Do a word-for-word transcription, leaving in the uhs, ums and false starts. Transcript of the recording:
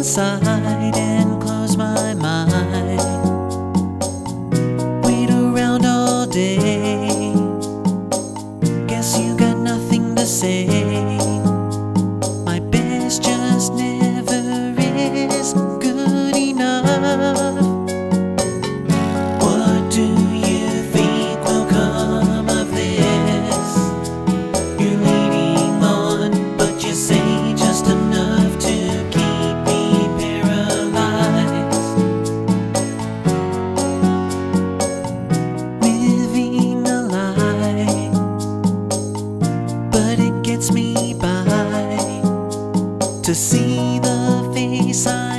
inside and close my mind. Wait around all day. Guess you got nothing to say. My best just never is good enough. What do you think will come of this? You're leading on, but you say just enough to keep me paralyzed. Living a lie, but it gets me by to see the face I